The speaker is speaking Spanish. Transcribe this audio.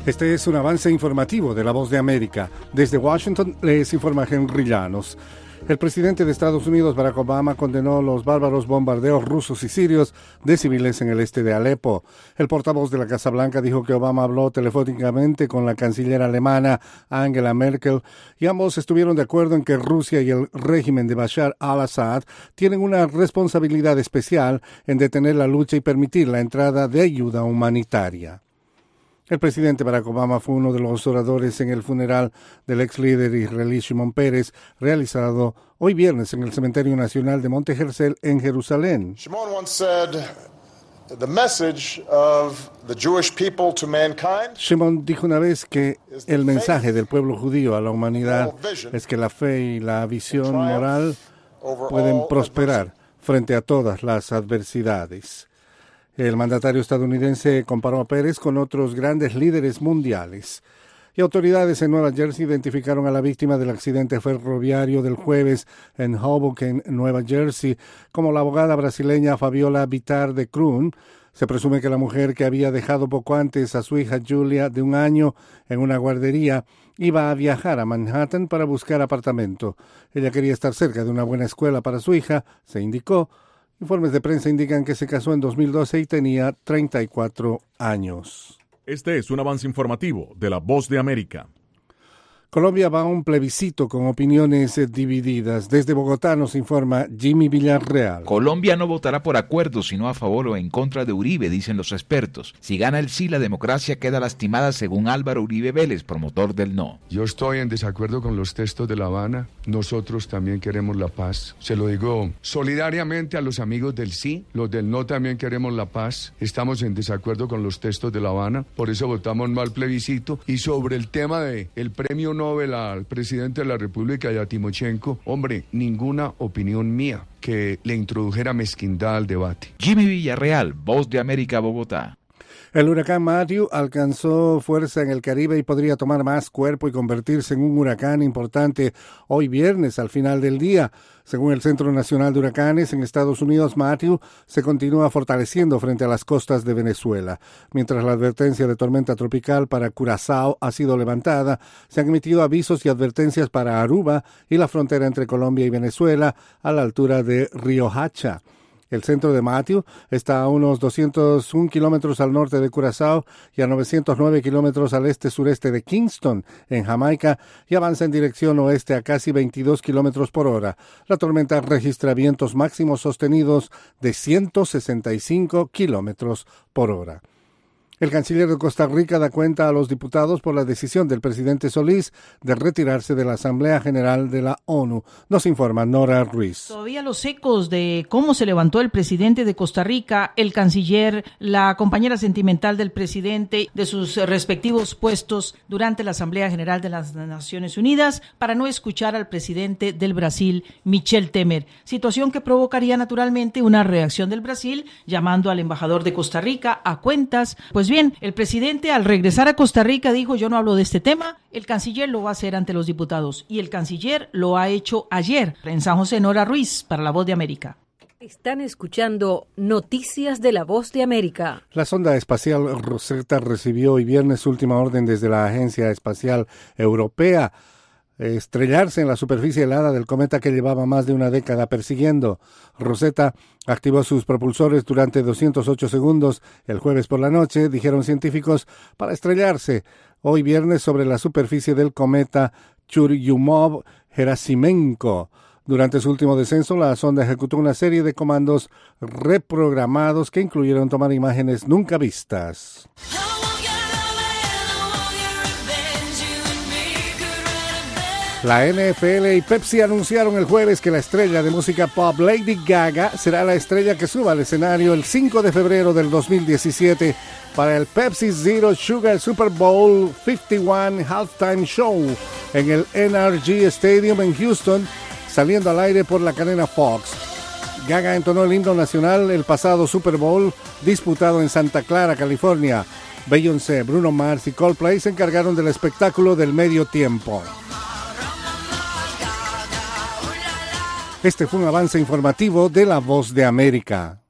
Este es un avance informativo de La Voz de América. Desde Washington les informa Henry Llanos. El presidente de Estados Unidos, Barack Obama, condenó los bárbaros bombardeos rusos y sirios de civiles en el este de Alepo. El portavoz de la Casa Blanca dijo que Obama habló telefónicamente con la canciller alemana Angela Merkel y ambos estuvieron de acuerdo en que Rusia y el régimen de Bashar al-Assad tienen una responsabilidad especial en detener la lucha y permitir la entrada de ayuda humanitaria. El presidente Barack Obama fue uno de los oradores en el funeral del ex líder israelí Shimon Peres, realizado hoy viernes en el Cementerio Nacional de Monte Herzl en Jerusalén. Shimon once said, "The message of the Jewish people to mankind." Shimon dijo una vez que el mensaje del pueblo judío a la humanidad es que la fe y la visión moral pueden prosperar frente a todas las adversidades. El mandatario estadounidense comparó a Pérez con otros grandes líderes mundiales. Y autoridades en Nueva Jersey identificaron a la víctima del accidente ferroviario del jueves en Hoboken, Nueva Jersey, como la abogada brasileña Fabiola Vittar de Kroon. Se presume que la mujer, que había dejado poco antes a su hija Julia, de 1 año, en una guardería, iba a viajar a Manhattan para buscar apartamento. Ella quería estar cerca de una buena escuela para su hija, se indicó. Informes de prensa indican que se casó en 2012 y tenía 34 años. Este es un avance informativo de La Voz de América. Colombia va a un plebiscito con opiniones divididas. Desde Bogotá nos informa Jimmy Villarreal. Colombia no votará por acuerdo, sino a favor o en contra de Uribe, dicen los expertos. Si gana el sí, la democracia queda lastimada, según Álvaro Uribe Vélez, promotor del no. Yo estoy en desacuerdo con los textos de La Habana. Nosotros también queremos la paz. Se lo digo solidariamente a los amigos del sí. Los del no también queremos la paz. Estamos en desacuerdo con los textos de La Habana. Por eso votamos no al plebiscito. Y sobre el tema del premio Nobel al presidente de la República y a Timochenko, hombre, ninguna opinión mía que le introdujera mezquindad al debate. Jimmy Villarreal, Voz de América, Bogotá. El huracán Matthew alcanzó fuerza en el Caribe y podría tomar más cuerpo y convertirse en un huracán importante hoy viernes al final del día. Según el Centro Nacional de Huracanes en Estados Unidos, Matthew se continúa fortaleciendo frente a las costas de Venezuela. Mientras la advertencia de tormenta tropical para Curazao ha sido levantada, se han emitido avisos y advertencias para Aruba y la frontera entre Colombia y Venezuela a la altura de Río Hacha. El centro de Matthew está a unos 201 kilómetros al norte de Curazao y a 909 kilómetros al este-sureste de Kingston, en Jamaica, y avanza en dirección oeste a casi 22 kilómetros por hora. La tormenta registra vientos máximos sostenidos de 165 kilómetros por hora. El canciller de Costa Rica da cuenta a los diputados por la decisión del presidente Solís de retirarse de la Asamblea General de la ONU. Nos informa Nora Ruiz. Todavía los ecos de cómo se levantó el presidente de Costa Rica, el canciller, la compañera sentimental del presidente, de sus respectivos puestos durante la Asamblea General de las Naciones Unidas, para no escuchar al presidente del Brasil, Michel Temer. Situación que provocaría naturalmente una reacción del Brasil, llamando al embajador de Costa Rica a cuentas. Pues bien, el presidente al regresar a Costa Rica dijo: yo no hablo de este tema, el canciller lo va a hacer ante los diputados, y el canciller lo ha hecho ayer. En San José, Nora Ruiz, para La Voz de América. Están escuchando Noticias de La Voz de América. La sonda espacial Rosetta recibió hoy viernes su última orden desde la Agencia Espacial Europea: estrellarse en la superficie helada del cometa que llevaba más de una década persiguiendo. Rosetta activó sus propulsores durante 208 segundos el jueves por la noche, dijeron científicos, para estrellarse hoy viernes sobre la superficie del cometa Churyumov-Gerasimenko. Durante su último descenso, la sonda ejecutó una serie de comandos reprogramados que incluyeron tomar imágenes nunca vistas. La NFL y Pepsi anunciaron el jueves que la estrella de música pop Lady Gaga será la estrella que suba al escenario el 5 de febrero del 2017 para el Pepsi Zero Sugar Super Bowl 51 Halftime Show en el NRG Stadium en Houston, saliendo al aire por la cadena Fox. Gaga entonó el himno nacional el pasado Super Bowl disputado en Santa Clara, California. Beyoncé, Bruno Mars y Coldplay se encargaron del espectáculo del medio tiempo. Este fue un avance informativo de La Voz de América.